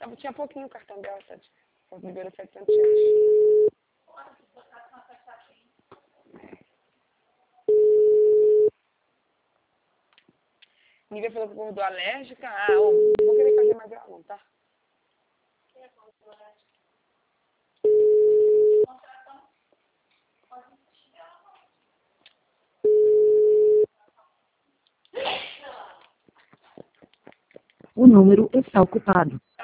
Tinha pouquinho o cartão dela, liberou R$ 700. Nívia falou que acordou alérgica. Não vou querer fazer mais ela não, tá? O número está ocupado.